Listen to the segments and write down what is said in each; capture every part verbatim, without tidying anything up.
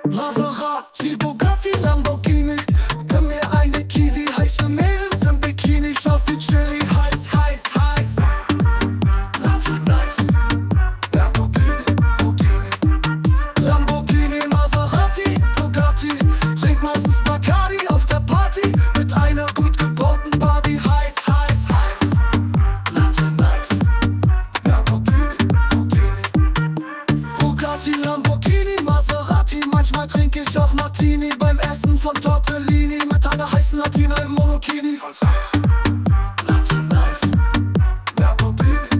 Maserati, Bugatti, Lamborghini. Gönn mir eine Kiwi, heiße Mädels im Bikini. Schaffi Chili, heiß, heiß, heiß. Latte nice. Lamborghini, Bugatti. Lamborghini, Maserati, Bugatti. Trink meistens Bacardi auf der Party mit einer gut gebauten Barbie. Heiß, heiß, heiß. Latte nice. Lamborghini, Bugatti. Bugatti, Lamborghini, Maserati. Manchmal trinke ich auch Martini beim Essen von Tortellini mit einer heißen Latina im Monokini. Latte nice. Lamborghini,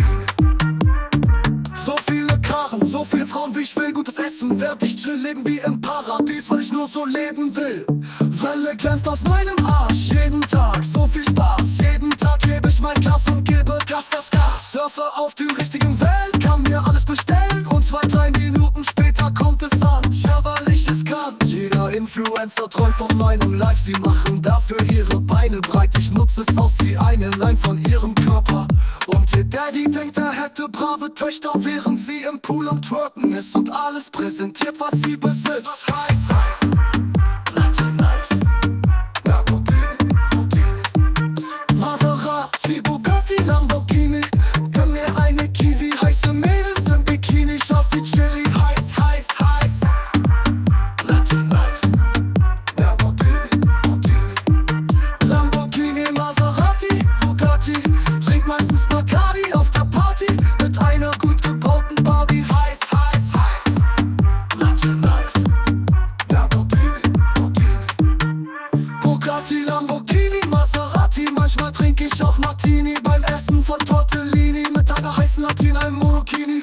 Bugatti. So viele Karren, so viele Frauen wie ich will, gutes Essen, werd ich chill, leben wie im Paradies, weil ich nur so leben will. Welle glänzt aus meinem Arsch, jeden Tag, so viel Spaß. Jeden Tag hebe ich mein Glas und gebe Gas, Gas, Gas. Surfe auf den richtigen Wellen, kann mir alles bestellen und zwei, drei Minuten später kommt es an. Ja, weil ich es kann. Jeder Influencer träumt von meinem Life, sie machen dafür ihre Beine breit. Ich nutze es aus wie eine Line von ihrem Körper. Und ihr Daddy denkt, er hätte brave Töchter, während sie im Pool am Twerken ist und alles präsentiert, was sie besitzt. Heiß, heiß. Latte nice. Lamborghini, Bugatti. Maserati, Bugatti, Lamborghini. Gönn mir eine Kiwi, heiße Mädels im Bikini. Schaffi Chili, heiß, heiß, heiß. Latte nice. Lamborghini, Bugatti. Lamborghini, Maserati, Bugatti. Trink meistens Bacardi auf der Party mit einer gut gebauten Barbie. Heiß, heiß, heiß. Latte nice. Lamborghini, Bugatti. Bugatti, Lamborghini, Maserati. Manchmal trinke ich auch Martini beim Essen von Tortellini mit einer heißen Latina im Monokini.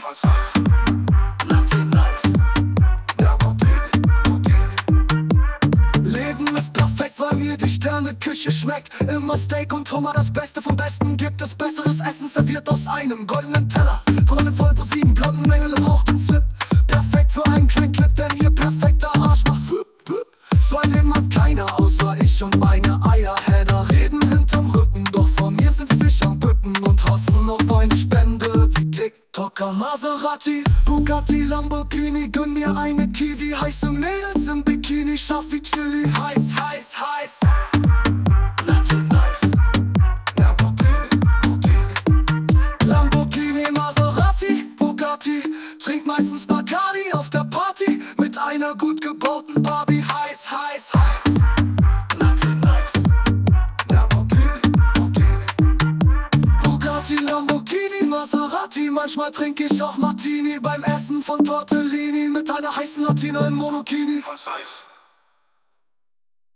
Latte nice. Lamborghini, Bugatti. Leben ist perfekt, weil mir die Sterneküche schmeckt. Immer Steak und Hummer, das Beste vom Besten. Gibt es besseres Essen, serviert aus einem goldenen Teller. Von einem Vollrosinen, blonden Engel im roten Slip. Perfekt für einen Clip, denn ihr perfekter Arsch macht wupp, wupp. So ein Leben hat keiner außer ich und meine Eierheader reden hinterm Rücken. Doch von mir sind sie sich am Bücken und hoffen auf eine Spende wie TikToker. Maserati, Bugatti, Lamborghini. Gönn mir eine Kiwi, heiße Mädels im Bikini. Schaffi Chili, heiß, heiß, heiß. Latte nice. Lamborghini, Bugatti. Lamborghini, Maserati, Bugatti. Trink meistens Bacardi auf der Party mit einer gut gebauten Barbie. Heiß, heiß, heiß. Latte nice. Lamborghini, Bugatti. Bugatti, Lamborghini, Maserati. Manchmal trinke ich auch Martini beim Essen von Tortellini mit einer heißen Latina im Monokini. Heiß, heiß.